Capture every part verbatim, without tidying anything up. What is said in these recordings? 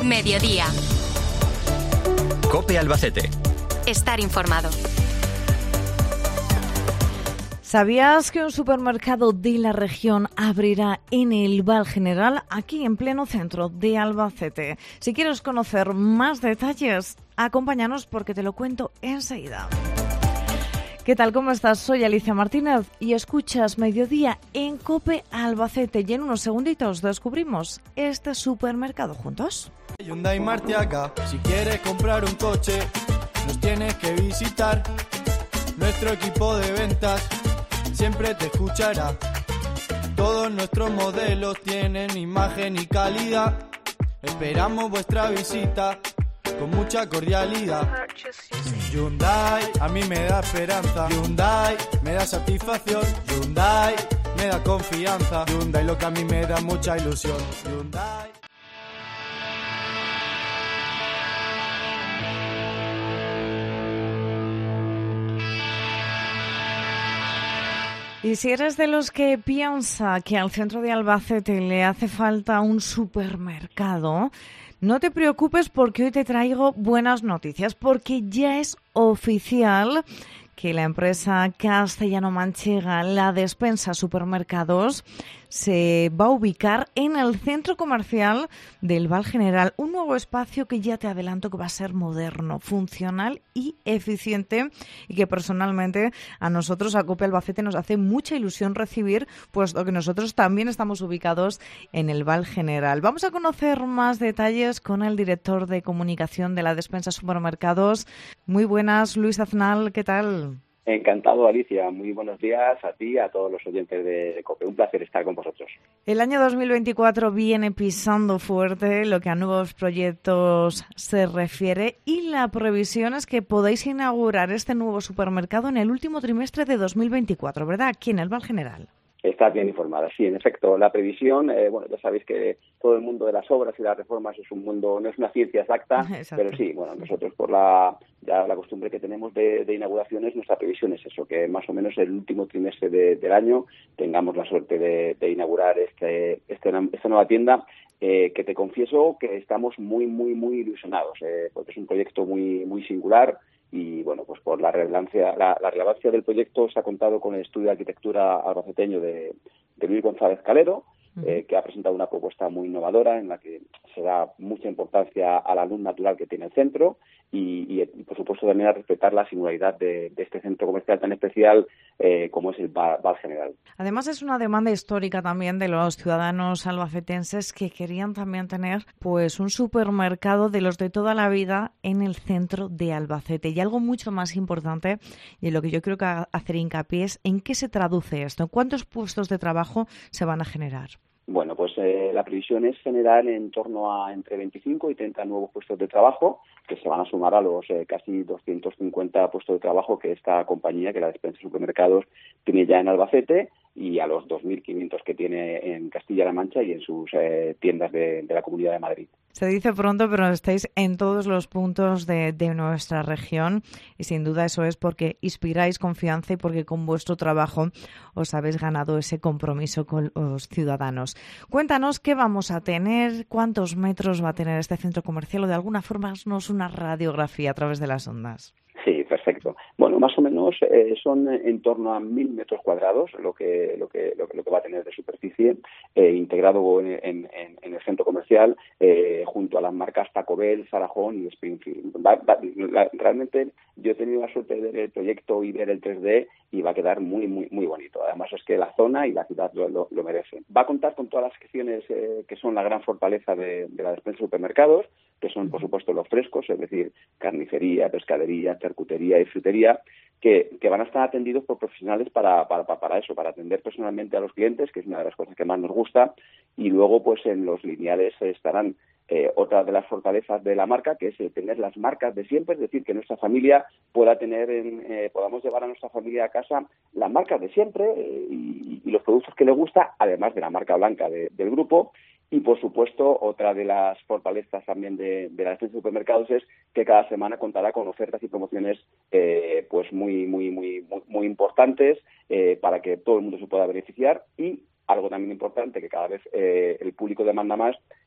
Mediodía. COPE Albacete. Estar informado. ¿Sabías que un supermercado de la región abrirá en el Val General, aquí en pleno centro de Albacete? Si quieres conocer más detalles, acompáñanos porque te lo cuento enseguida. ¿Qué tal? ¿Cómo estás? Soy Alicia Martínez y escuchas Mediodía en COPE Albacete. Y en unos segunditos descubrimos este supermercado juntos. Hyundai Martiaga, si quieres comprar un coche, nos tienes que visitar. Nuestro equipo de ventas siempre te escuchará. Todos nuestros modelos tienen imagen y calidad. Esperamos vuestra visita con mucha cordialidad. Hyundai a mí me da esperanza. Hyundai me da satisfacción. Hyundai me da confianza. Hyundai lo que a mí me da mucha ilusión. Hyundai. Y si eres de los que piensa que al centro de Albacete le hace falta un supermercado, no te preocupes porque hoy te traigo buenas noticias, porque ya es oficial que la empresa castellano-manchega La Despensa Supermercados se va a ubicar en el centro comercial del Val General, un nuevo espacio que ya te adelanto que va a ser moderno, funcional y eficiente y que personalmente a nosotros, a COPE Albacete, nos hace mucha ilusión recibir, puesto que nosotros también estamos ubicados en el Val General. Vamos a conocer más detalles con el director de comunicación de La Despensa Supermercados. Muy buenas, Luis Aznal, ¿qué tal? Encantado, Alicia. Muy buenos días a ti y a todos los oyentes de COPE. Un placer estar con vosotros. El año dos mil veinticuatro viene pisando fuerte lo que a nuevos proyectos se refiere y la previsión es que podáis inaugurar este nuevo supermercado en el último trimestre de dos mil veinticuatro, ¿verdad? Aquí en el Val General. Estás bien informada, sí, en efecto. La previsión, eh, bueno, ya sabéis que todo el mundo de las obras y las reformas es un mundo, no es una ciencia exacta, Exacto. Pero sí, bueno, nosotros por la ya la costumbre que tenemos de, de inauguraciones, nuestra previsión es eso, que más o menos el último trimestre de, del año tengamos la suerte de, de inaugurar este, este esta nueva tienda, eh, que te confieso que estamos muy, muy, muy ilusionados, eh, porque es un proyecto muy, muy singular. Y bueno, pues por la relevancia, la, la relevancia del proyecto se ha contado con el estudio de arquitectura albaceteño de, de Luis González Calero, uh-huh. eh, que ha presentado una propuesta muy innovadora en la que se da mucha importancia a la luz natural que tiene el centro y, y, y por supuesto también a respetar la singularidad de, de este centro comercial tan especial eh, como es el Val, Val General. Además es una demanda histórica también de los ciudadanos albacetenses que querían también tener pues un supermercado de los de toda la vida en el centro de Albacete. Y algo mucho más importante, y en lo que yo creo que hacer hincapié es en qué se traduce esto, en cuántos puestos de trabajo se van a generar. Bueno, pues eh, la previsión es generar en torno a entre veinticinco y treinta nuevos puestos de trabajo que se van a sumar a los eh, casi doscientos cincuenta puestos de trabajo que esta compañía, que la Despensa Supermercados, tiene ya en Albacete y a los dos mil quinientos que tiene en Castilla-La Mancha y en sus eh, tiendas de, de la Comunidad de Madrid. Se dice pronto, pero estáis en todos los puntos de, de nuestra región y sin duda eso es porque inspiráis confianza y porque con vuestro trabajo os habéis ganado ese compromiso con los ciudadanos. Cuéntanos qué vamos a tener, cuántos metros va a tener este centro comercial o de alguna forma haznos una radiografía a través de las ondas. Sí, perfecto. Bueno, más o menos eh, son en torno a mil metros cuadrados lo que lo que lo que, lo que va a tener de superficie eh, integrado en, en, en el centro comercial eh, junto a las marcas Taco Bell, Sarajón y Springfield. Va, va, la, realmente yo he tenido la suerte de ver el proyecto y ver el tres D y va a quedar muy muy muy bonito. Además es que la zona y la ciudad lo, lo, lo merecen. Va a contar con todas las secciones eh, que son la gran fortaleza de, de la Despensa Supermercados, que son por supuesto los frescos, es decir, carnicería, pescadería, charcutería y frutería, que, que van a estar atendidos por profesionales para, para, para eso, para atender personalmente a los clientes, que es una de las cosas que más nos gusta, y luego pues en los lineales estarán eh, otra de las fortalezas de la marca, que es eh, tener las marcas de siempre, es decir, que nuestra familia pueda tener, en, eh, podamos llevar a nuestra familia a casa las marcas de siempre eh, y, y los productos que le gusta, además de la marca blanca de, del grupo. Y, por supuesto, otra de las fortalezas también de, de la Despensa de Supermercados es que cada semana contará con ofertas y promociones eh, pues muy muy muy muy, muy importantes eh, para que todo el mundo se pueda beneficiar y algo también importante que cada vez eh, el público demanda más,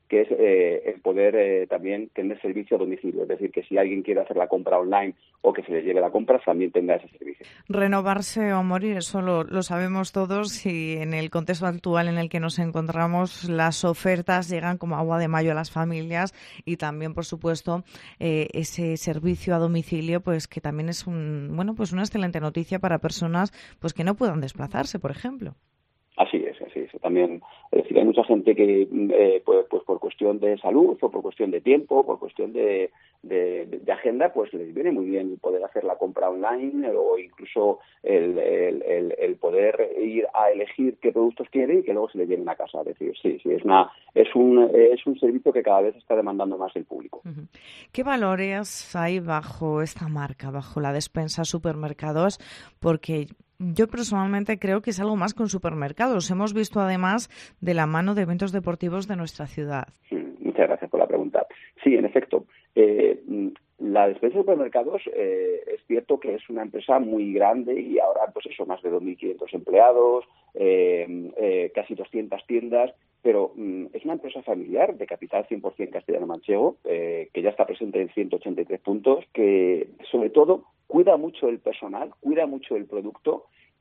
que es eh, el poder eh, también tener servicio a domicilio. Es decir, que si alguien quiere hacer la compra online o que se le lleve la compra, también tenga ese servicio. Renovarse o morir, eso lo, lo sabemos todos, y en el contexto actual en el que nos encontramos, las ofertas llegan como agua de mayo a las familias, y también, por supuesto, eh, ese servicio a domicilio, pues que también es un bueno pues una excelente noticia para personas pues que no puedan desplazarse, por ejemplo. Así es, así es. También, es decir, hay mucha gente que, eh, pues, pues por cuestión de salud o por cuestión de tiempo, por cuestión de, de, de agenda, pues les viene muy bien poder hacer la compra online o incluso el, el, el, el poder ir a elegir qué productos quiere y que luego se les lleven a casa. Es decir, sí, sí, es una es un es un servicio que cada vez está demandando más el público. Uh-huh. ¿Qué valores hay bajo esta marca, bajo la Despensa Supermercados? Porque yo personalmente creo que es algo más que un supermercados. Hemos visto además de la mano de eventos deportivos de nuestra ciudad. Muchas gracias por la pregunta. Sí, en efecto. Eh, la Despensa de Supermercados eh, es cierto que es una empresa muy grande y ahora pues eso, más de dos mil quinientos empleados, eh, eh, casi doscientas tiendas, pero mm, es una empresa familiar de capital cien por ciento castellano-manchego, eh, que ya está presente en ciento ochenta y tres puntos, que sobre todo cuida mucho el personal, cuida mucho el producto,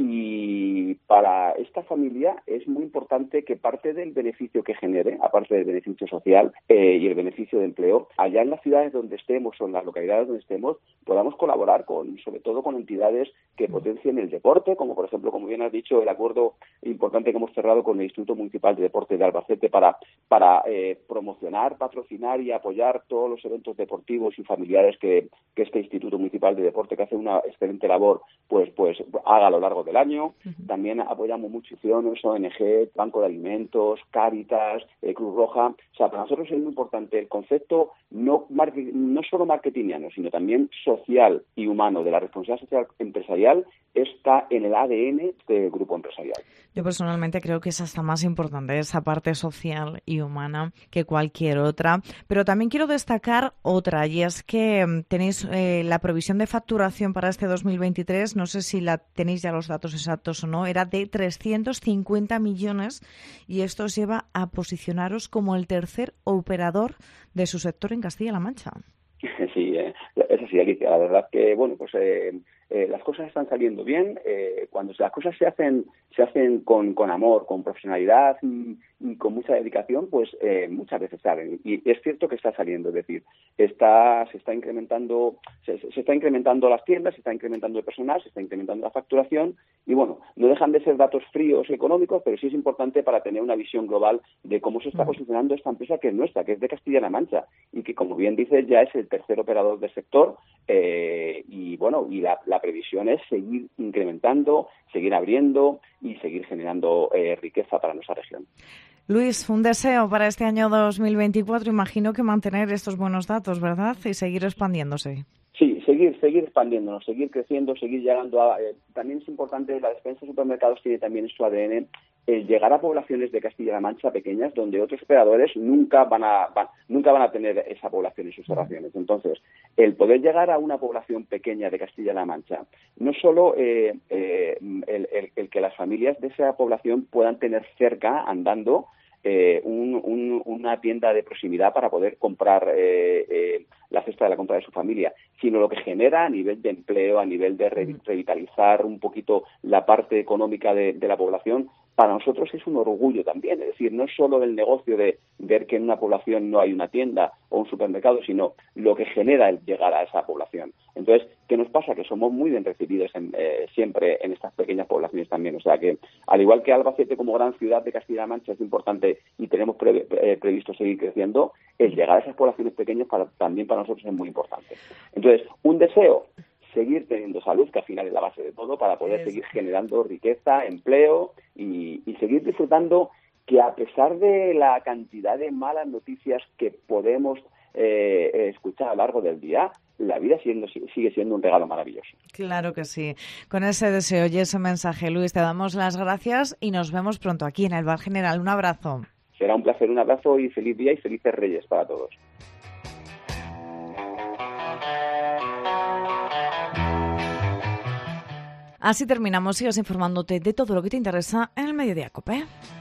y para esta familia es muy importante que parte del beneficio que genere, aparte del beneficio social eh, y el beneficio de empleo, allá en las ciudades donde estemos o en las localidades donde estemos, podamos colaborar con, sobre todo con entidades que potencien el deporte, como por ejemplo, como bien has dicho, el acuerdo importante que hemos cerrado con el Instituto Municipal de Deporte de Albacete para, para eh, promocionar, patrocinar y apoyar todos los eventos deportivos y familiares que, que este Instituto Municipal de Deporte, que hace una excelente labor, pues, pues haga a lo largo del año. Uh-huh. También apoyamos mucho instituciones, O N G, Banco de Alimentos, Cáritas, eh, Cruz Roja. O sea, para nosotros es muy importante el concepto no, no solo marketingiano, sino también social y humano de la responsabilidad social empresarial está en el A D N del grupo empresarial. Yo personalmente creo que es hasta más importante esa parte social y humana que cualquier otra, pero también quiero destacar otra, y es que tenéis eh, la previsión de facturación para este dos mil veintitrés, no sé si la tenéis ya los datos exactos o no, era de trescientos cincuenta millones, y esto os lleva a posicionaros como el tercer operador de su sector en Castilla-La Mancha. Sí, eh, es así, Alicia. La verdad que, bueno, pues eh, eh, las cosas están saliendo bien. Eh, cuando las cosas se hacen se hacen con, con amor, con profesionalidad y, y con mucha dedicación, pues eh, muchas veces salen. Y es cierto que está saliendo, es decir, está se está incrementando se, se está incrementando las tiendas, se está incrementando el personal, se está incrementando la facturación y, bueno, no dejan de ser datos fríos económicos, pero sí es importante para tener una visión global de cómo se está posicionando esta empresa que es nuestra, que es de Castilla-La Mancha y que, como bien dices, ya es el tercer operador del sector eh, y, bueno, y la, la previsión es seguir incrementando, seguir abriendo y seguir generando eh, riqueza para nuestra región. Luis, un deseo para este año dos mil veinticuatro, imagino que mantener estos buenos datos, ¿verdad? Y seguir expandiéndose. Sí, seguir seguir expandiéndonos, seguir creciendo, seguir llegando a... Eh, también es importante, la Despensa de Supermercados tiene también en su A D N el llegar a poblaciones de Castilla-La Mancha pequeñas donde otros operadores nunca van a van, nunca van a tener esa población en sus oraciones. Entonces, el poder llegar a una población pequeña de Castilla-La Mancha, no solo eh, eh, el, el, el que las familias de esa población puedan tener cerca, andando, Eh, un, un, una tienda de proximidad para poder comprar eh, eh, la cesta de la compra de su familia, sino lo que genera a nivel de empleo, a nivel de revitalizar un poquito la parte económica de, de la población, para nosotros es un orgullo también. Es decir, no es solo el negocio de ver que en una población no hay una tienda o un supermercado, sino lo que genera el llegar a esa población. Entonces, ¿qué nos pasa? Que somos muy bien recibidos en, eh, siempre en estas pequeñas poblaciones también. O sea que, al igual que Albacete como gran ciudad de Castilla-La Mancha es importante y tenemos pre, eh, previsto seguir creciendo, el llegar a esas poblaciones pequeñas para, también para nosotros es muy importante. Entonces, un deseo, seguir teniendo salud, que al final es la base de todo, para poder seguir generando riqueza, empleo y, y seguir disfrutando, que a pesar de la cantidad de malas noticias que podemos eh, escuchar a lo largo del día, la vida siendo, sigue siendo un regalo maravilloso. Claro que sí. Con ese deseo y ese mensaje, Luis, te damos las gracias y nos vemos pronto aquí en el Bar General. Un abrazo. Será un placer, un abrazo y feliz día y felices Reyes para todos. Así terminamos. Sigas informándote de todo lo que te interesa en el Mediodía COPE.